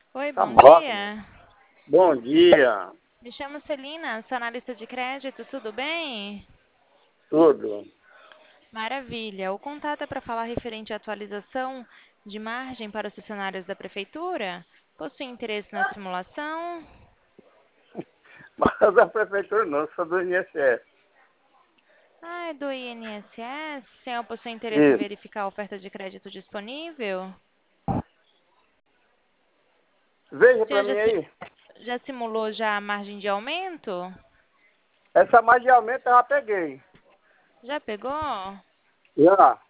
Oi, Tá bom morto, meu. dia. Bom dia. Me chamo Celina, sou analista de crédito, tudo bem? Tudo. Maravilha. O contato é para falar referente à atualização de margem para os funcionários da prefeitura? Possui interesse na simulação? Mas a prefeitura não, sou do INSS. Ah, é do INSS? O senhor possui interesse em Isso. verificar a oferta de crédito disponível? Veja O pra senhor mim aí. já simulou já a margem de aumento? Essa margem de aumento eu já peguei. Já pegou? Já.